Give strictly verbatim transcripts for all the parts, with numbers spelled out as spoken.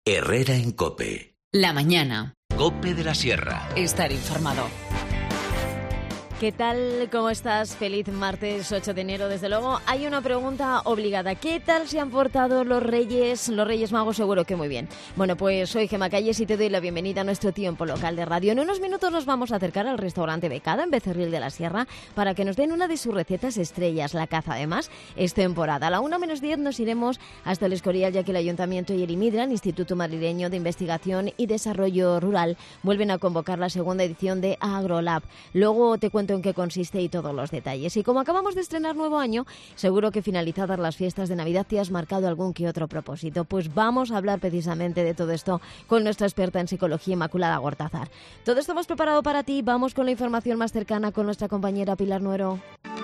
Herrera en COPE. La mañana. COPE de la Sierra. Estar informado. ¿Qué tal? ¿Cómo estás? Feliz martes ocho de enero. Desde luego hay una pregunta obligada. ¿Qué tal se han portado los Reyes? Los Reyes Magos seguro que muy bien. Bueno, pues soy Gemma Calles y te doy la bienvenida a nuestro tiempo local de radio. En unos minutos nos vamos a acercar al restaurante Becada en Becerril de la Sierra para que nos den una de sus recetas estrellas. La caza además es temporada. A la una menos diez nos iremos hasta el Escorial, ya que el Ayuntamiento y el IMIDRA, el Instituto Madrileño de Investigación y Desarrollo Rural, vuelven a convocar la segunda edición de AgroLab. Luego te cuento en qué consiste y todos los detalles. Y como acabamos de estrenar nuevo año, seguro que finalizadas las fiestas de Navidad te has marcado algún que otro propósito. Pues vamos a hablar precisamente de todo esto con nuestra experta en psicología, Inmaculada Gortázar. Todo esto hemos preparado para ti. Vamos con la información más cercana con nuestra compañera Pilar Nuero.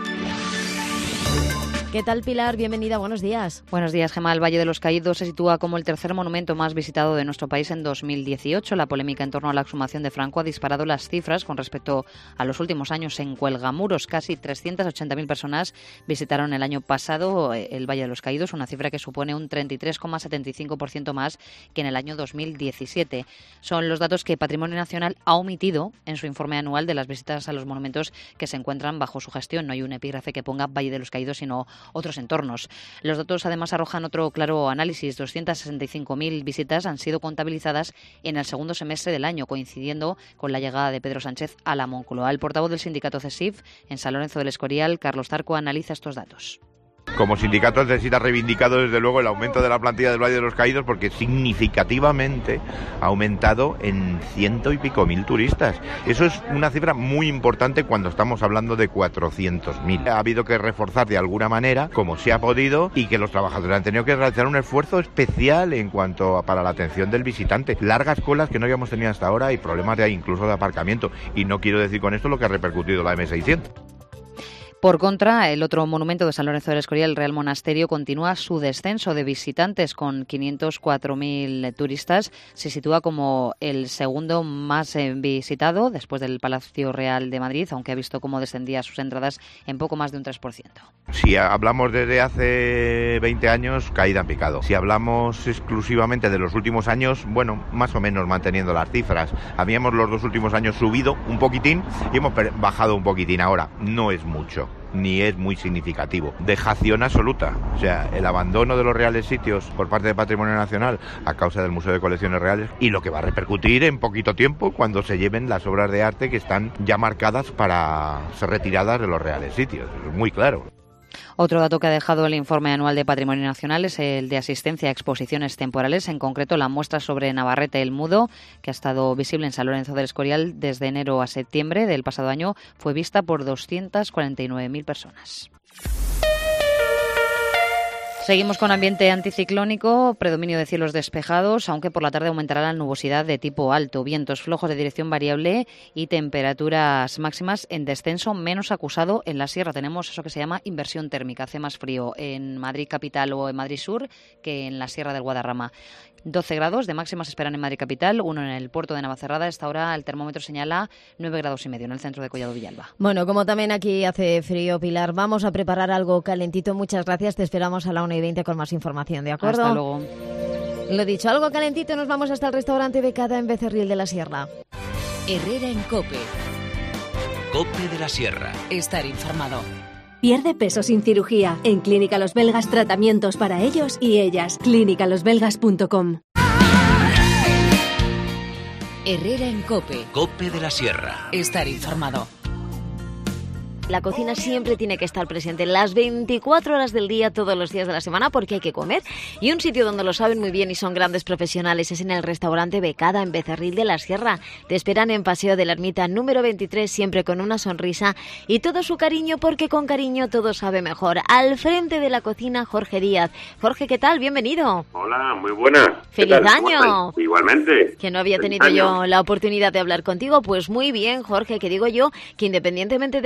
¿Qué tal, Pilar? Bienvenida, buenos días. Buenos días, Gemma. El Valle de los Caídos se sitúa como el tercer monumento más visitado de nuestro país en dos mil dieciocho. La polémica en torno a la exhumación de Franco ha disparado las cifras con respecto a los últimos años en Cuelgamuros. Casi trescientas ochenta mil personas visitaron el año pasado el Valle de los Caídos, una cifra que supone un treinta y tres coma setenta y cinco por ciento más que en el año dos mil diecisiete. Son los datos que Patrimonio Nacional ha omitido en su informe anual de las visitas a los monumentos que se encuentran bajo su gestión. No hay un epígrafe que ponga Valle de los Caídos, sino otros entornos. Los datos además arrojan otro claro análisis. doscientas sesenta y cinco mil visitas han sido contabilizadas en el segundo semestre del año, coincidiendo con la llegada de Pedro Sánchez a la Moncloa. El portavoz del sindicato CESIF en San Lorenzo del Escorial, Carlos Zarco, analiza estos datos. Como sindicato necesita reivindicado desde luego el aumento de la plantilla del Valle de los Caídos, porque significativamente ha aumentado en ciento y pico mil turistas. Eso es una cifra muy importante cuando estamos hablando de cuatrocientos mil. Ha habido que reforzar de alguna manera, como se ha podido, y que los trabajadores han tenido que realizar un esfuerzo especial en cuanto a, para la atención del visitante. Largas colas que no habíamos tenido hasta ahora y problemas de incluso de aparcamiento. Y no quiero decir con esto lo que ha repercutido la eme seiscientos. Por contra, el otro monumento de San Lorenzo del Escorial, el Real Monasterio, continúa su descenso de visitantes con quinientos cuatro mil turistas. Se sitúa como el segundo más visitado después del Palacio Real de Madrid, aunque ha visto cómo descendía sus entradas en poco más de un tres por ciento. Si hablamos desde hace veinte años, caída en picado. Si hablamos exclusivamente de los últimos años, bueno, más o menos manteniendo las cifras. Habíamos los dos últimos años subido un poquitín y hemos bajado un poquitín. Ahora, no es mucho, ni es muy significativo. Dejación absoluta. O sea, el abandono de los reales sitios por parte de Patrimonio Nacional a causa del Museo de Colecciones Reales, y lo que va a repercutir en poquito tiempo cuando se lleven las obras de arte que están ya marcadas para ser retiradas de los reales sitios. Es muy claro. Otro dato que ha dejado el informe anual de Patrimonio Nacional es el de asistencia a exposiciones temporales, en concreto la muestra sobre Navarrete el Mudo, que ha estado visible en San Lorenzo del Escorial desde enero a septiembre del pasado año, fue vista por doscientas cuarenta y nueve mil personas. Seguimos con ambiente anticiclónico, predominio de cielos despejados, aunque por la tarde aumentará la nubosidad de tipo alto, vientos flojos de dirección variable y temperaturas máximas en descenso menos acusado en la sierra. Tenemos eso que se llama inversión térmica, hace más frío en Madrid capital o en Madrid sur que en la sierra del Guadarrama. doce grados de máximas se esperan en Madrid capital, uno en el puerto de Navacerrada. A esta hora el termómetro señala nueve grados y medio en el centro de Collado Villalba. Bueno, como también aquí hace frío, Pilar, vamos a preparar algo calentito. Muchas gracias, te esperamos a la una y veinte con más información, ¿de acuerdo? Hasta luego. Lo dicho, algo calentito, nos vamos hasta el restaurante Becada en Becerril de la Sierra. Herrera en COPE. COPE de la Sierra. Estar informado. Pierde peso sin cirugía. En Clínica Los Belgas, tratamientos para ellos y ellas. clínica los belgas punto com. Herrera en COPE. COPE de la Sierra. Estar informado. La cocina siempre tiene que estar presente las veinticuatro horas del día, todos los días de la semana, porque hay que comer. Y un sitio donde lo saben muy bien y son grandes profesionales es en el restaurante Becada en Becerril de la Sierra. Te esperan en Paseo de la Ermita número veintitrés, siempre con una sonrisa y todo su cariño, porque con cariño todo sabe mejor. Al frente de la cocina, Jorge Díaz. Jorge, ¿qué tal? Bienvenido. Hola, muy buenas. ¡Feliz año! Igualmente. Que no había Feliz tenido año. yo la oportunidad de hablar contigo. Pues muy bien, Jorge, que digo yo que independientemente de que haya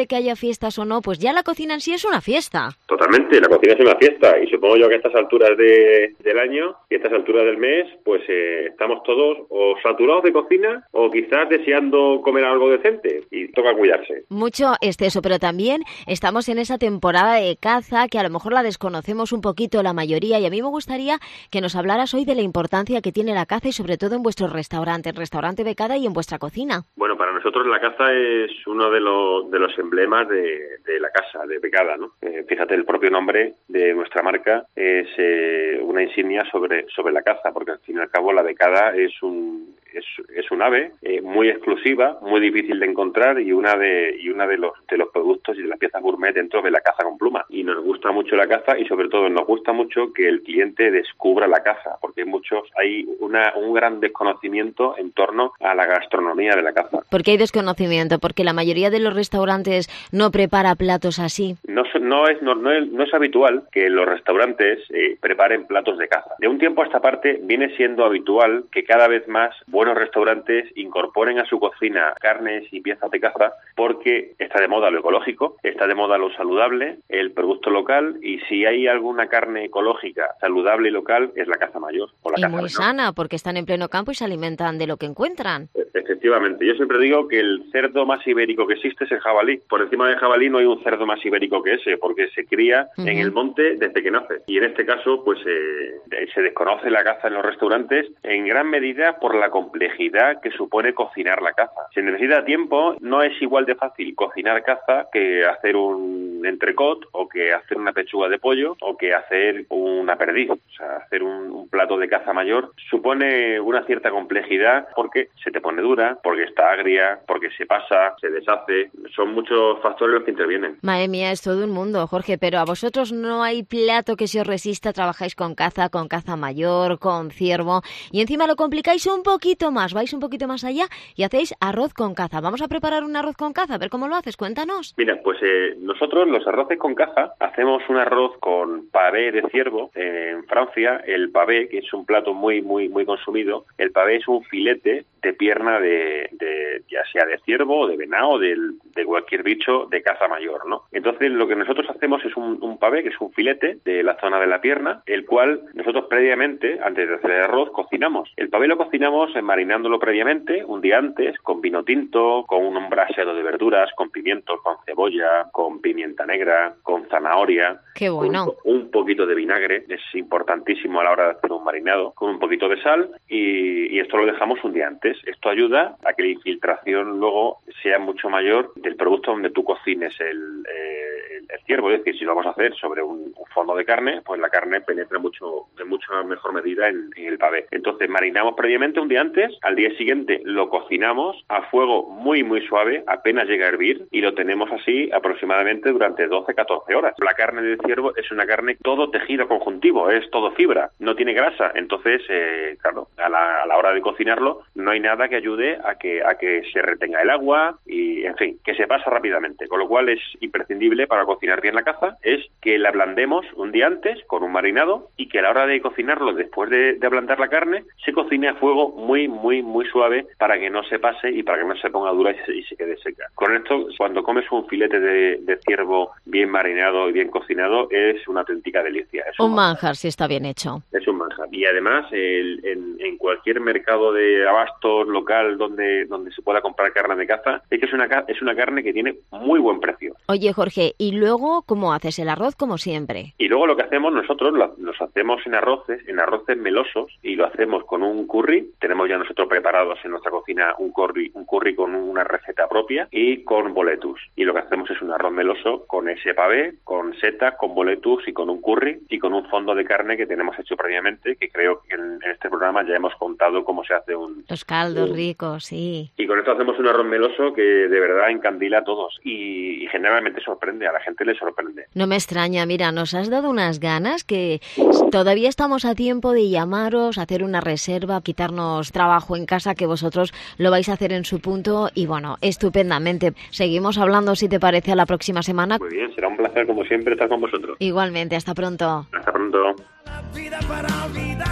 fiestas o no, pues ya la cocina en sí es una fiesta. Totalmente, la cocina es una fiesta y supongo yo que a estas alturas de, del año y a estas alturas del mes, pues eh, estamos todos o saturados de cocina o quizás deseando comer algo decente y toca cuidarse. Mucho exceso, pero también estamos en esa temporada de caza que a lo mejor la desconocemos un poquito la mayoría y a mí me gustaría que nos hablaras hoy de la importancia que tiene la caza y sobre todo en vuestro restaurante, el restaurante Becada y en vuestra cocina. Bueno, para nosotros la caza es uno de los, de los emblemas de, de la casa, de Becada, ¿no? Eh, fíjate, el propio nombre de nuestra marca es eh, una insignia sobre, sobre la caza, porque al fin y al cabo la Becada es un... Es, es un ave eh, muy exclusiva, muy difícil de encontrar y una de y una de los de los productos y de las piezas gourmet dentro de la caza con pluma. Y nos gusta mucho la caza y sobre todo nos gusta mucho que el cliente descubra la caza, porque hay muchos hay una un gran desconocimiento en torno a la gastronomía de la caza. ¿Por qué hay desconocimiento? Porque la mayoría de los restaurantes no prepara platos así. No, no es no, no es no es habitual que los restaurantes eh, preparen platos de caza. De un tiempo a esta parte viene siendo habitual que cada vez más buenos restaurantes incorporen a su cocina carnes y piezas de caza porque está de moda lo ecológico, está de moda lo saludable, el producto local y si hay alguna carne ecológica, saludable y local es la caza mayor. O la y caza muy menor. sana porque están en pleno campo y se alimentan de lo que encuentran. Efectivamente, yo siempre digo que el cerdo más ibérico que existe es el jabalí. Por encima del jabalí no hay un cerdo más ibérico que ese porque se cría uh-huh. en el monte desde que nace. Y en este caso pues eh, se desconoce la caza en los restaurantes en gran medida por la complejidad que supone cocinar la caza. Se necesita tiempo, no es igual de fácil cocinar caza que hacer un entrecot o que hacer una pechuga de pollo o que hacer una perdiz. O sea, hacer un, un plato de caza mayor supone una cierta complejidad porque se te pone dura, porque está agria, porque se pasa, se deshace. Son muchos factores los que intervienen. Madre mía, es todo un mundo, Jorge, pero a vosotros no hay plato que se os resista. Trabajáis con caza, con caza mayor, con ciervo y encima lo complicáis un poquito más, vais un poquito más allá y hacéis arroz con caza. Vamos a preparar un arroz con caza, a ver cómo lo haces, cuéntanos. Mira, pues eh, nosotros los arroces con caza hacemos un arroz con pavé de ciervo. Eh, en Francia el pavé, que es un plato muy muy muy consumido, el pavé es un filete de pierna de, de ya sea de ciervo o de venado, de, de cualquier bicho de caza mayor, ¿no? Entonces lo que nosotros hacemos es un, un pavé, que es un filete de la zona de la pierna, el cual nosotros previamente, antes de hacer el arroz, cocinamos. El pavé lo cocinamos marinándolo previamente, un día antes, con vino tinto, con un brasero de verduras, con pimientos, con cebolla, con pimienta negra, con zanahoria. ¡Qué bueno! Un, un poquito de vinagre, es importantísimo a la hora de hacer un marinado, con un poquito de sal y, y esto lo dejamos un día antes. Esto ayuda a que la infiltración luego sea mucho mayor del producto donde tú cocines el, eh, el, el ciervo. Es decir, si lo vamos a hacer sobre un, un fondo de carne, pues la carne penetra mucho de mucha mejor medida en, en el pavé. Entonces marinamos previamente un día antes, al día siguiente lo cocinamos a fuego muy muy suave, apenas llega a hervir y lo tenemos así aproximadamente durante doce a catorce horas. La carne del ciervo es una carne todo tejido conjuntivo, es todo fibra, no tiene grasa. Entonces, eh, claro, a la, a la hora de cocinarlo no hay nada que ayude a que a que se retenga el agua y, en fin, que se pasa rápidamente. Con lo cual es imprescindible para cocinar bien la caza es que la ablandemos un día antes con un marinado y que a la hora de cocinarlo, después de, de ablandar la carne, se cocine a fuego muy, muy, muy suave para que no se pase y para que no se ponga dura y se, y se quede seca. Con esto, cuando comes un filete de, de ciervo bien marinado y bien cocinado, es una auténtica delicia. Es un, un manjar, si está bien hecho. Es un manjar. Y además, el, en, en cualquier mercado de abastos local donde, donde se pueda comprar carne de caza, es que es una, es una carne que tiene muy buen precio. Oye, Jorge, ¿y luego cómo haces el arroz como siempre? Y luego lo que hacemos nosotros, lo, los hacemos en arroces, en arroces melosos, y lo hacemos con un curry. Tenemos ya nosotros preparados en nuestra cocina un curry, un curry con una receta propia y con boletus. Y lo que hacemos es un arroz meloso con ese pavé, con setas, con boletus y con un curry y con un fondo de carne que tenemos hecho previamente, que creo que en, en este programa ya hemos contado cómo se hace un... Los caldos un, ricos, sí. Y con esto hacemos un arroz meloso que de verdad encandila a todos y, y generalmente sorprende, a la gente le sorprende. No me extraña, mira, nos has dado unas ganas que todavía estamos a tiempo de llamaros, hacer una reserva, quitarnos trabajo en casa, que vosotros lo vais a hacer en su punto y bueno, estupendamente. Seguimos hablando, si te parece, a la próxima semana. Muy bien, será un placer como siempre estar con vosotros. Igualmente, hasta pronto. Hasta pronto. La vida para olvidarte.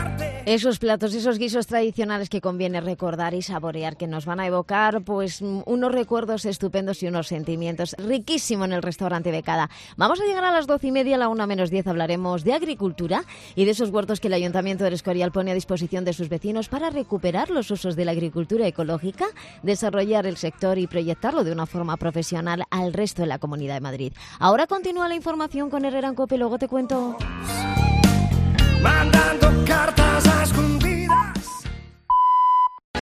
Esos platos, esos guisos tradicionales que conviene recordar y saborear, que nos van a evocar pues unos recuerdos estupendos y unos sentimientos. Riquísimo en el restaurante Becada. Vamos a llegar a las doce y media, a la una menos diez hablaremos de agricultura y de esos huertos que el Ayuntamiento del Escorial pone a disposición de sus vecinos para recuperar los usos de la agricultura ecológica, desarrollar el sector y proyectarlo de una forma profesional al resto de la Comunidad de Madrid. Ahora continúa la información con Herrera en COPE, luego te cuento. Mandando cartas